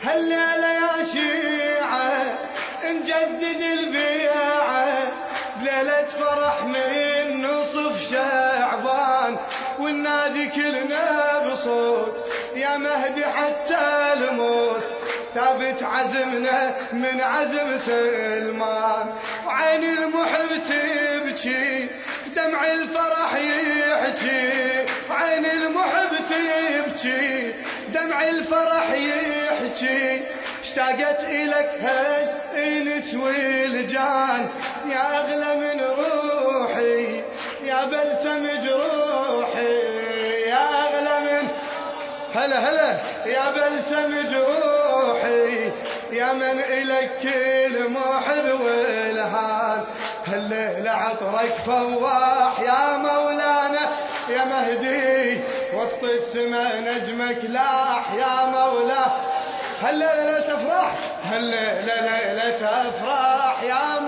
هالليلة يا شيعة نجدد البيعة بليلة فرح من نصف شعبان، والنادي كلنا بصوت يا مهدي حتى الموت، ثابت عزمنا من عزم سلمان. وعين المحب تبكي دمع الفرح يحكي، وعين المحب تبكي دمع الفرح يحكي، اشتاقت إلك هالإنس والجان يا أغلى من روحي يا بلسم جروحي، يا أغلى من هلا يا بلسم جروحي، يا من إلك كل محب والهان. هالليلة عطرك فواح يا مولانا يا مهدي، وسط السما نجمك لاح يا مولا. هالليلة تفرح هالليلة ليلة أفراح يا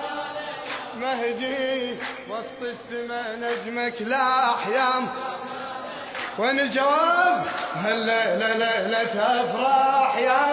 مهدي، وسط السما نجمك لاح يا وين الجواب؟ هالليلة ليلة أفراح يا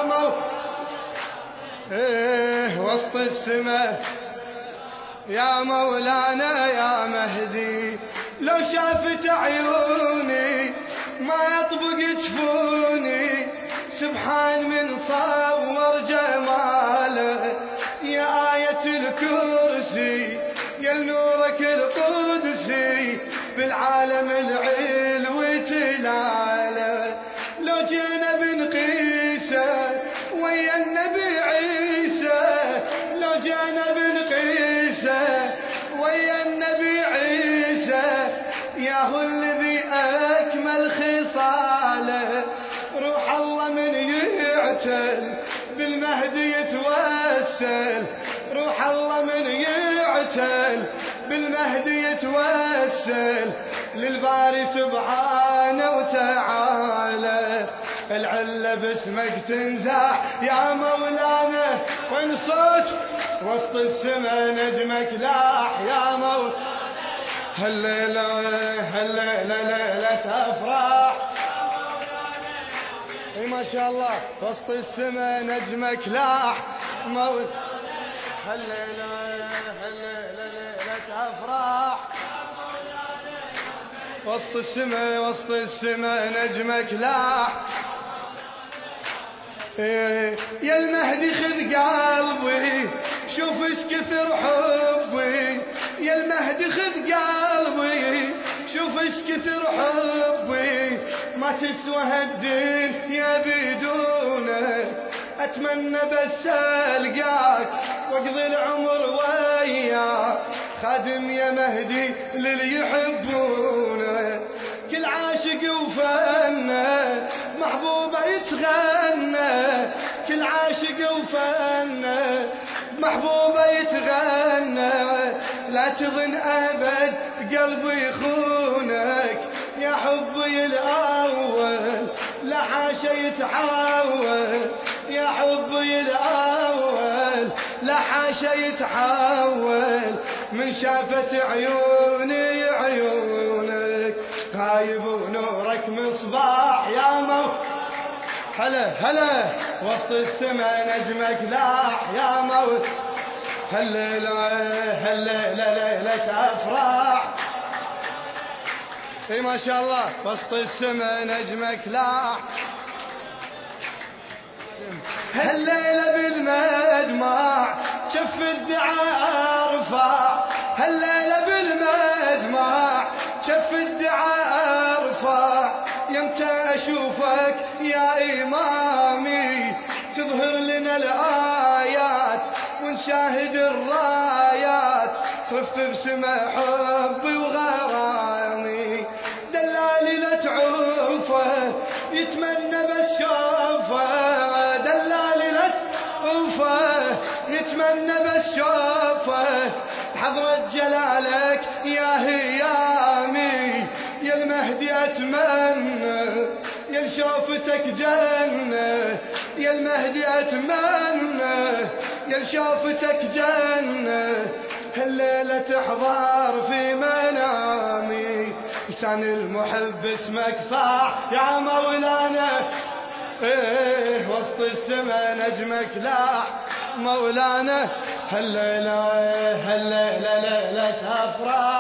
وسط السما يا مولانا يا مهدي. لو شافت عيوني ما يطبق جفوني، سبحان من صور جماله يا آية الكرسي يا نورك القدسي بالعالم العلوي تلاله. لو جينا بنقيسه ويا النبي عيسى، لو جينا بنقيسه ويا النبي عيسى، يا هو الذي أكمل خصاله. روح الله من يعتل بالمهدي يتوسل، روح الله من يعتل بالمهدي يتوسل للباري سبحانه وتعالى. العلة باسمك تنزاح يا مولانا، وين صوت وسط السما نجمك لاح يا مولانا. هالليلة ليلة أفراح اي ما شاء الله، وسط السما نجمك لاح مولانا. هالليلة ليلة أفراح وسط السما نجمك لاح. يا المهدي خذ قلبي شوف ايش كثر حبي، يا المهدي خذ قلبي شوف ايش كثر حبي، ما تسوى هالدنيا بدونك، اتمنى بس القاك واقضي العمر وياك، خادم يا مهدي للي يحبونك. كل عاشق وفنه محبوبه يتغنى، كل عاشق وفنه محبوبه يتغنى. لا تظن ابد قلبي يخونك يا حبي الاول، لا حاشا يتحول يا حبي الاول، لا حاشا يتحول من شافت عيوني عيونك. غايب ونورك مصباح يا هلا وسط السما نجمك لاح يا موت. هالليلة ليلة أفراح اي ما شاء الله، وسط السما نجمك لاح. هالليلة بالمدمع شف الدعاء ارفع، هالليلة بالمدمع شف الدعاء ارفع، يمتى اشوفك يا امامي تظهر لنا الايات ونشاهد الرايات، ترف بسما حبي وغرامي. دلالي لا تعوفه يتمنى بالشوفه، دلالي لا تعوفه يتمنى بالشوفه، حضرة جلالك يا هيامي يا المهدي اتمنى، يا شوفتك جنة يا المهدي اتمنى، يا شوفتك جنة. هالليلة تحضر في منامي، لسان المحب اسمك صاح يا مولانا. ايه وسط السما نجمك لاح مولانا. هالليلة هالليلة ليلة أفراح